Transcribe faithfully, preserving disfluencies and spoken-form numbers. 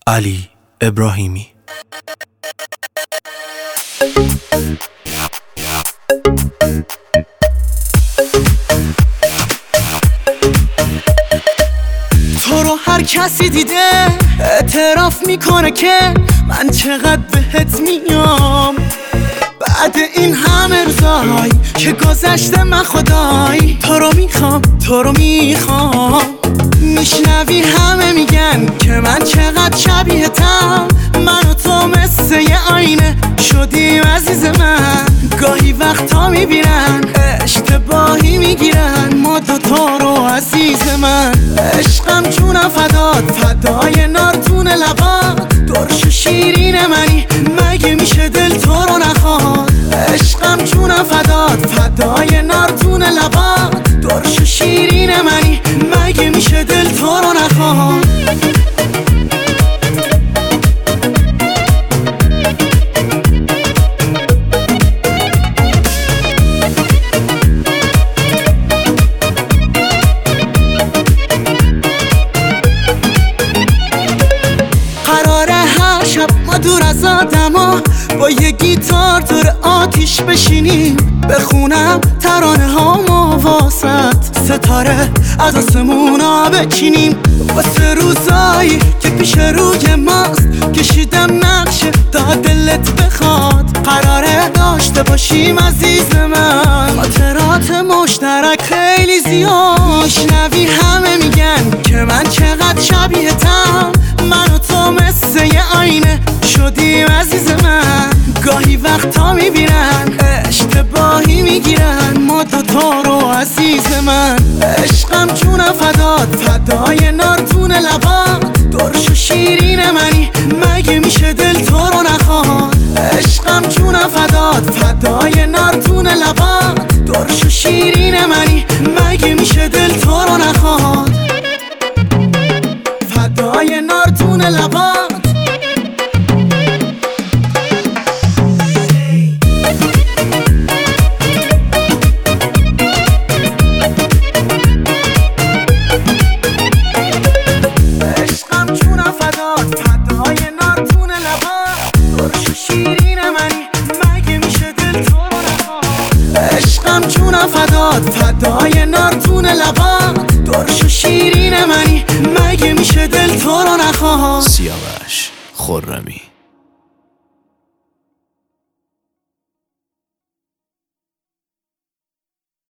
علی ابراهیمی. تو رو هر کسی دیده اعتراف میکنه که من چقدر بهت میام. بعد این همه روزای که گذشته من خدای تو رو میخوام، تو رو میخوام. میشنوی همه میگن که من چقدر شبیهتم، من و تو مثل یه آینه شدیم عزیز من. گاهی وقتا میبینن اشتباهی میگیرن ما دوتا رو عزیز من. عشقم جونم فدات، فدای نارتون لبات، درش و شیرین منی مگه میشه دل تو رو نخواد. عشقم جونم فدات، فدای نارتون لبات، درش و شیرین منی مگه میشه دل تو رو نخواد. ما دور از آدما با یه گیتار دور آتیش بشینیم، بخونم ترانه ها ما واسط، ستاره از آسمونا بچینیم. واسه روزایی که پیش روی ماست کشیدم نقشه تا دلت بخواد. قراره داشته باشیم عزیز من خاطرات مشترک خیلی زیاد. میشنوی همه میگن که من چقدر شبیهتم، من و تو مثل یه آینه شدیم عزیز من. گاهی وقتا میبینن اشتباهی میگیرن ما دوتا رو عزیز من. عشقم جونم فدات، فدای نارتون لبات، درش و شیرین منی مگه میشه دل تو رو نخواد. عشقم جونم فدات، فدای نارتون لبات، درش و شیرین منی مگه میشه دل تو رو نخواد. فدای نارتون لبات. جونم فدات، فدای نارتون لبات، درش و شیرین منی مگه میشه دل تو رو نخواد. سیاوش خرمی.